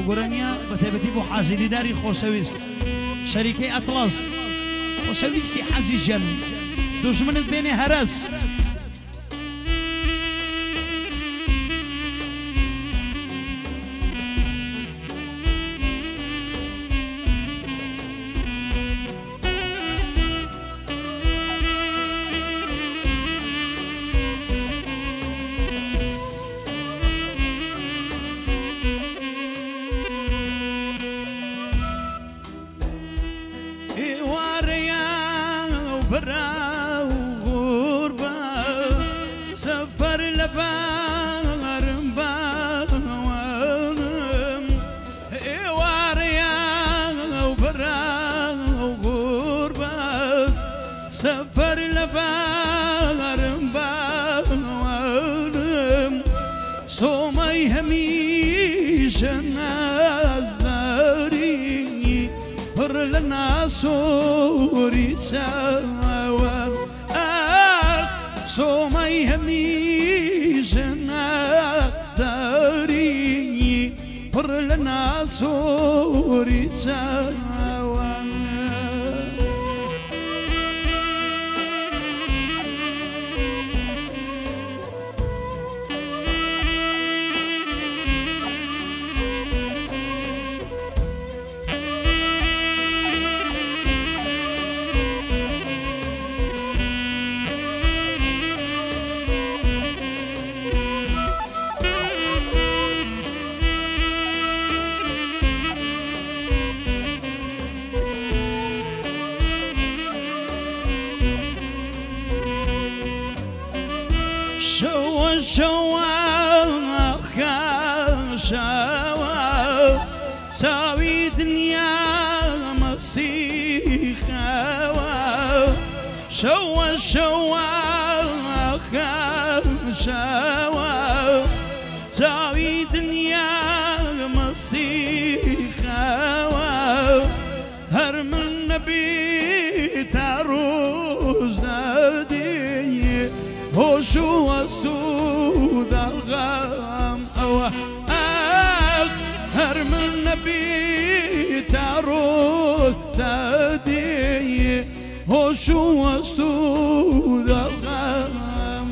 ئەو گۆرەنیە بە تایبەتی بۆ حازیریداری خۆشەویست شەریکەی ئەتڵەس خۆشەویستی حەزی ژەن دوژمنت بێنێ هەرەس برا وغربة سفر لبارم باوام واريا وبرا وغربة سفر لبارم باوام صومي هميش الناس داري هر لنا صوري صومي هميجنا داري بر لنا صوري شوا شوا شوا ساوي دنيا مسيخة شوا شوا شوا ساوي دنيا مسيخة هر من نبي تعروز نادي هوشو وسود الغام هر من نبي تعرض تادي هوشو وسود الغام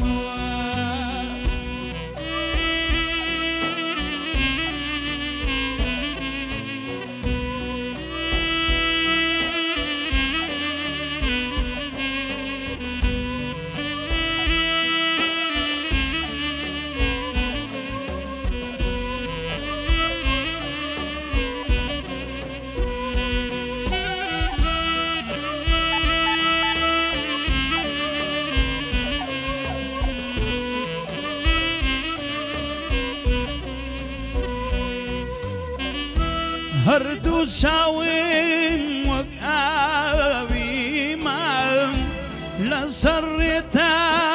هردو ساوين وقابي ما لسرتا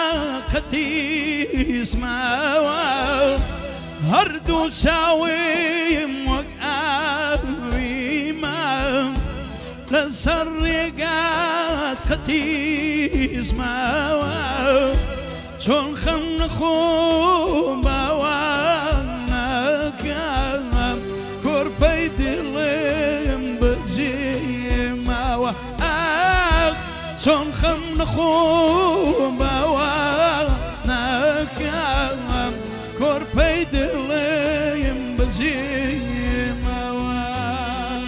قتي اسماوا هردو ساوين وقابي ما لسرقات قتي اسماوا شون خنخو باوانا كام كوربي دلم بزيما واخ شون خنخو باوانا كام كوربي دلم بزيما واخ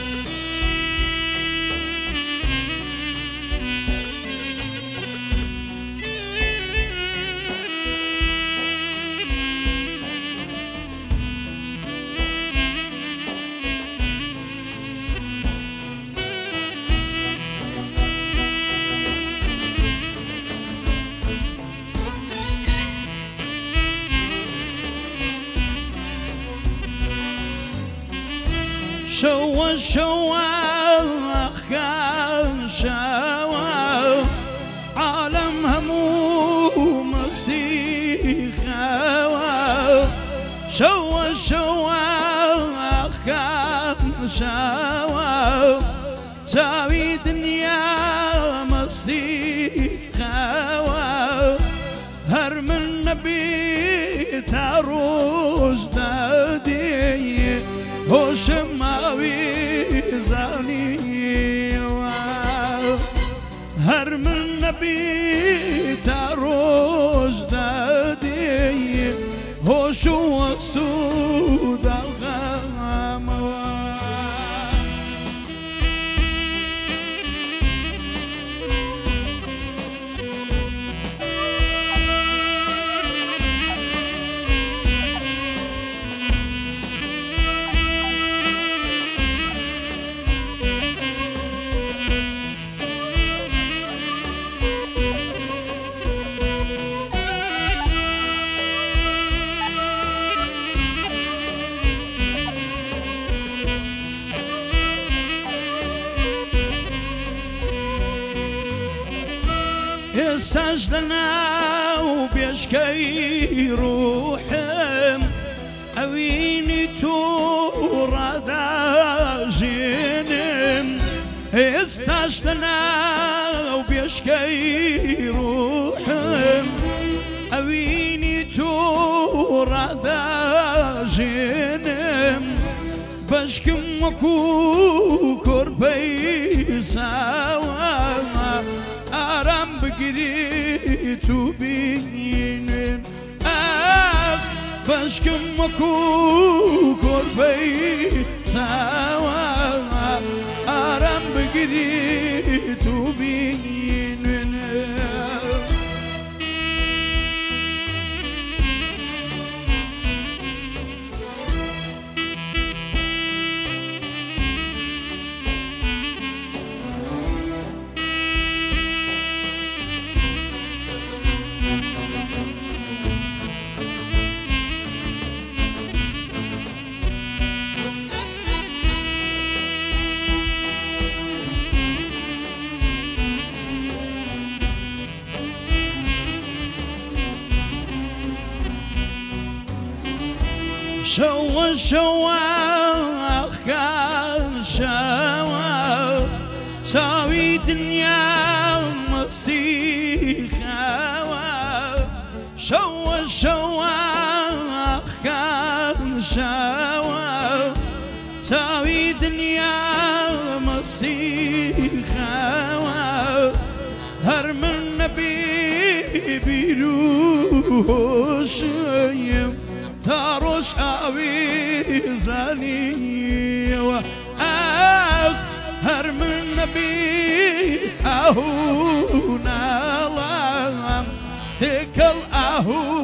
شوا شوا شوا عالم همو مسيخة شوا شوا شوا ساوي دنيا مسيخة هر من نبي تعروز دادي هۆشم ماوی زانیوە هەر من نەبی تا ڕۆژ دادێ هۆش و وەسوو داغامەوە ئێستاش لەناو بێشکەی ڕوحم ئەوینی تووڕاداژێنم ئێستاش لەناو بێشکەی ڕوحم ئەوینی تووڕاداژێنم بەشکم وەکو کۆرپەی ساوە ئارام بگریت و بینم ئاخ بەشکم وەکو کۆرپەی ساوە ئارام بگریت و بینم شەوە شەوە شەوە چاوی دنیا مەستی خاوە شەوە شەوە شەوە چاوی دنیا مەستی خاوە هەر من نەبی بیر و هۆشم تا ڕۆژ ئاوی زانیوە ئاخ هەر من نەبی ئاهوو ناڵام تێکەڵ ئاهوو